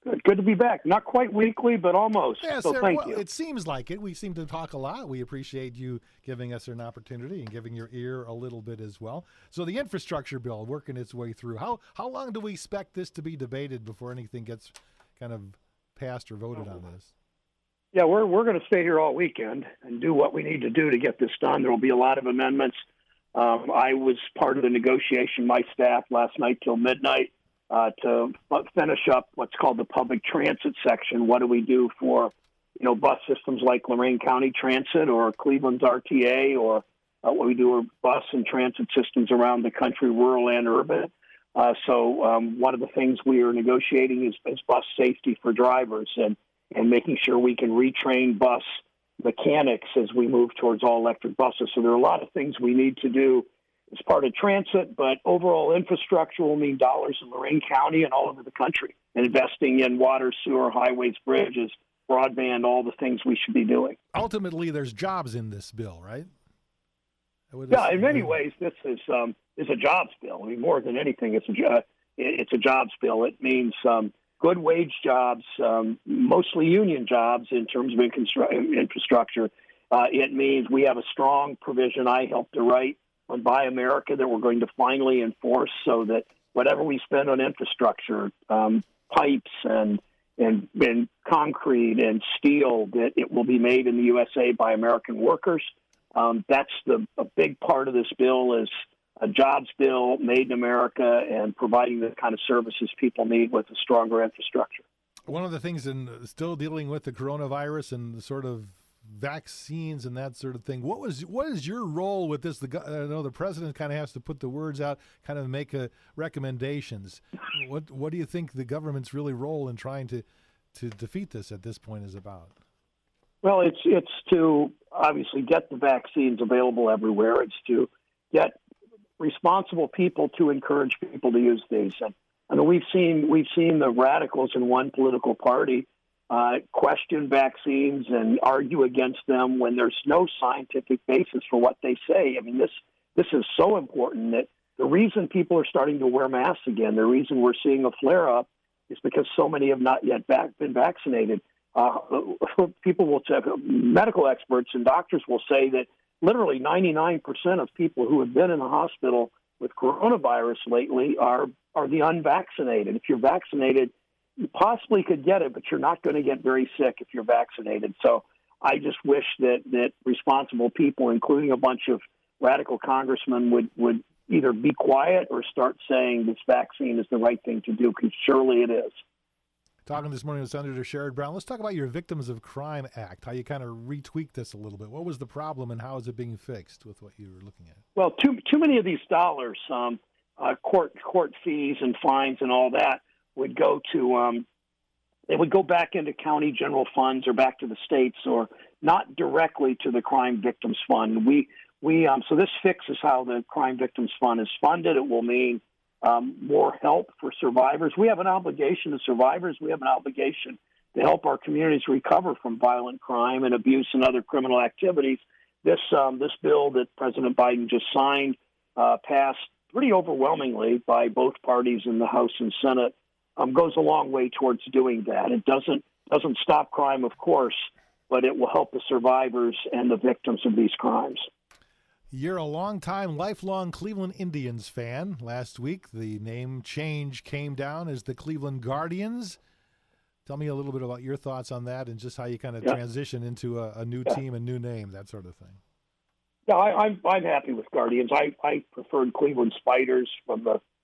Good to be back. Not quite weekly, but almost. Yes, so thank well, you. it seems like it. We seem to talk a lot. We appreciate you giving us an opportunity and giving your ear a little bit as well. So the infrastructure bill working its way through. How long do we expect this to be debated before anything gets kind of passed or voted on this? Yeah, we're going to stay here all weekend and do what we need to do to get this done. There will be a lot of amendments. I was part of the negotiation, my staff, last night till midnight to finish up what's called the public transit section. What do we do for, bus systems like Lorain County Transit or Cleveland's RTA, or what we do with bus and transit systems around the country, rural and urban. So one of the things we are negotiating is bus safety for drivers and making sure we can retrain bus mechanics as we move towards all-electric buses. So there are a lot of things we need to do as part of transit, but overall infrastructure will mean dollars in Lorain County and all over the country, and investing in water, sewer, highways, bridges, broadband, all the things we should be doing. Ultimately, there's jobs in this bill, right? Yeah, in many ways, this is a jobs bill. I mean, more than anything, it's a jobs bill. It means good wage jobs, mostly union jobs in terms of infrastructure. It means we have a strong provision I helped to write on Buy America that we're going to finally enforce, so that whatever we spend on infrastructure, pipes and concrete and steel, that it will be made in the USA by American workers. That's a big part of this bill is a jobs bill, made in America, and providing the kind of services people need with a stronger infrastructure. One of the things in still dealing with the coronavirus and the sort of vaccines and that sort of thing, what is your role with this? I know the president kind of has to put the words out, kind of make recommendations. What do you think the government's really role in trying to defeat this at this point is about? Well, it's to obviously get the vaccines available everywhere. It's to get responsible people to encourage people to use these. And we've seen the radicals in one political party question vaccines and argue against them when there's no scientific basis for what they say. I mean, this is so important that the reason people are starting to wear masks again, the reason we're seeing a flare-up, is because so many have not yet been vaccinated. People will say, medical experts and doctors will say that literally 99% of people who have been in the hospital with coronavirus lately are the unvaccinated. If you're vaccinated, you possibly could get it, but you're not going to get very sick if you're vaccinated. So I just wish that responsible people, including a bunch of radical congressmen, would either be quiet or start saying this vaccine is the right thing to do, because surely it is. Talking this morning with Senator Sherrod Brown, let's talk about your Victims of Crime Act, how you kind of retweaked this a little bit. What was the problem and how is it being fixed with what you were looking at? Well, too many of these dollars, court fees and fines and all that, would go to they would go back into county general funds or back to the states, or not directly to the Crime Victims Fund. So this fixes how the Crime Victims Fund is funded. It will mean more help for survivors. We have an obligation to survivors. We have an obligation to help our communities recover from violent crime and abuse and other criminal activities. This bill that President Biden just signed passed pretty overwhelmingly by both parties in the House and Senate. Goes a long way towards doing that. It doesn't stop crime, of course, but it will help the survivors and the victims of these crimes. You're a lifelong Cleveland Indians fan. Last week, the name change came down as the Cleveland Guardians. Tell me a little bit about your thoughts on that and just how you kind of transition into a new team, a new name, that sort of thing. Yeah, I'm happy with Guardians. I preferred Cleveland Spiders from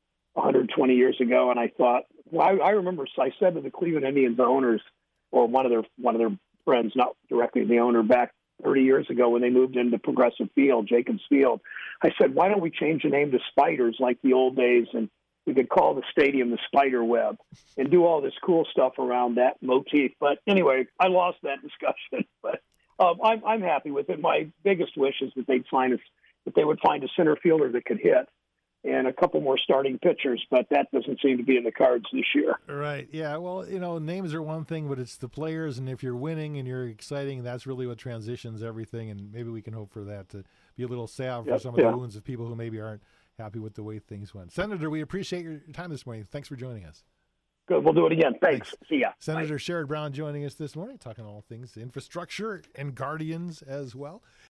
120 years ago, and I thought, I remember I said to the Cleveland Indians owners, or one of their friends, not directly the owner, back 30 years ago when they moved into Progressive Field, Jacobs Field, I said, why don't we change the name to Spiders like the old days, and we could call the stadium the Spider Web and do all this cool stuff around that motif. But anyway, I lost that discussion. But I'm happy with it. My biggest wish is that they would find a center fielder that could hit, and a couple more starting pitchers, but that doesn't seem to be in the cards this year. Right, yeah. Well, names are one thing, but it's the players, and if you're winning and you're exciting, that's really what transitions everything, and maybe we can hope for that to be a little salve for some of the wounds of people who maybe aren't happy with the way things went. Senator, we appreciate your time this morning. Thanks for joining us. Good. We'll do it again. Thanks. See ya. Senator Sherrod Brown joining us this morning, talking all things infrastructure and Guardians as well.